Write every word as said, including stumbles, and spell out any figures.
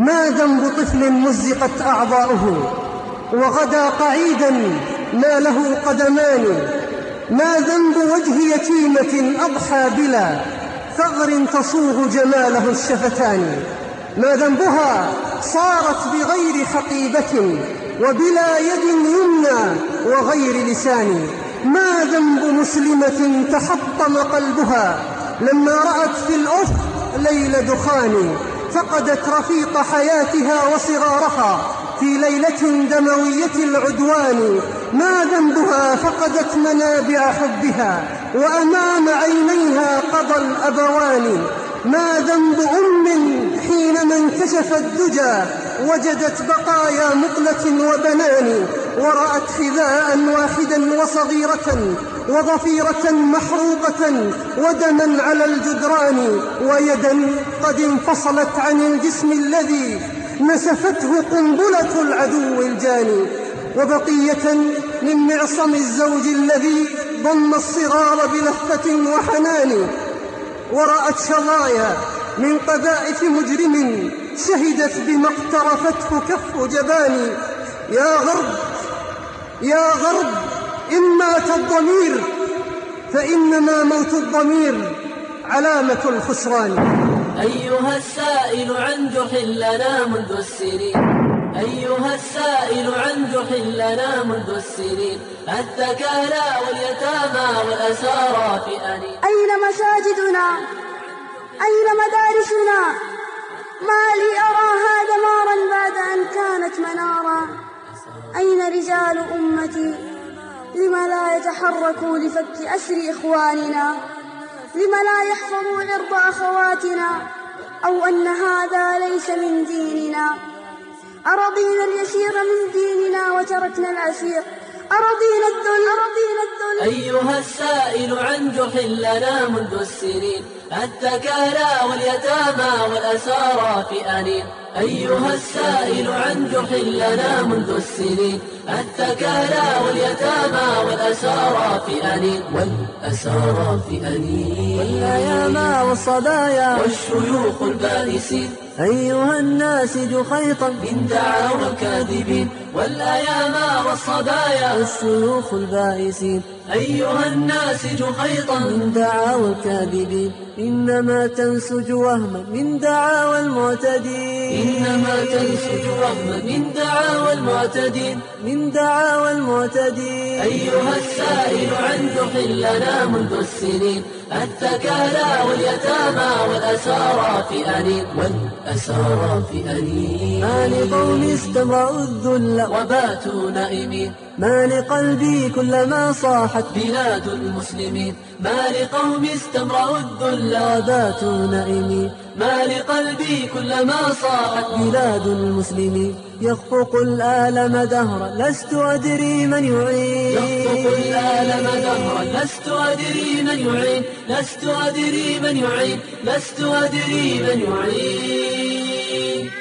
ما ذنب طفل مزقت أعضاؤه وغدا قعيدا ما له قدمان؟ ما ذنب وجه يتيمة أضحى بلا ثغر تصوغ جماله الشفتان؟ ما ذنبها صارت بغير حقيبة وبلا يد يمنى وغير لسان؟ ما ذنب مسلمة تحطم قلبها لما رأت في الأفق ليل دخان؟ فقدت رفيق حياتها وصغارها في ليلة دموية العدوان. ما ذنبها فقدت منابع حبها وأمام عينيها قضى الأبوان؟ ما ذنب أم حينما انكشف الدجى وجدت بقايا مقلة وبنان ورأت حذاء واحدا وصغيرة وضفيرة محروقة ودما على الجدران ويدا قد انفصلت عن الجسم الذي نسفته قنبلة العدو الجاني وبقية من معصم الزوج الذي ضم الصغار بلهفة وحنان ورأت شظايا من قذائف مجرم شهدت بما اقترفته كف جبان. يا غرب يا غرب إن مات الضمير فإنما موت الضمير علامة الخسران. أيها السائل عن جحل لنا منذ السنين، أيها السائل عن جحل لنا منذ السنين، الثكالى واليتامى والأسارى في أنين. أين مساجدنا؟ أين مدارسنا؟ ما لي أراها دمارا بعد أن كانت منارا. أين رجال أمتي؟ لم لا يتحركوا لفك أسر إخواننا؟ لم لا يحفظوا عرض أخواتنا؟ أو أن هذا ليس من ديننا؟ أرضينا اليسير من ديننا وتركنا العسير؟ أرضينا الذل أرضينا الذل. أيها السائل عن جحل لنا منذ السنين، الثكالى واليتامى والأسارى في أنين. أيها السائل عن جحل لنا منذ السنين، الثكالى واليتامى والأسارى في أنين. والأسارى في أنين. والأيام والصبايا والشيوخ البائسين، أيها الناسج خيطا من دعاوى الكاذبين. والأيام والصبايا والشيوخ البائسين، أيها الناسج خيطا من دعاوى الكاذبين. إنما تنسج وهما من دعاوى المعتدين، إنما تنسج وهما من دعاوى المعتدين، من دعاوى المعتدين. أيها السائل عن جحل لنا منذ السنين، الثكالى واليتامى والأسارى في أنين. والأسارى في أنين. ما لقوم استمرأوا الذل وباتوا نائمين، ما لقلبي كلما صاحت بلاد المسلمين. ما لقوم استمرأوا الذل وباتوا نائمين، ما لقلبي كلما صاحت بلاد المسلمين. يخفق الآلم دهرا لست أدري من يعين، يخفق الآلم دهرا لست أدري من يعين، لست أدري من يعين، لست أدري من يعين.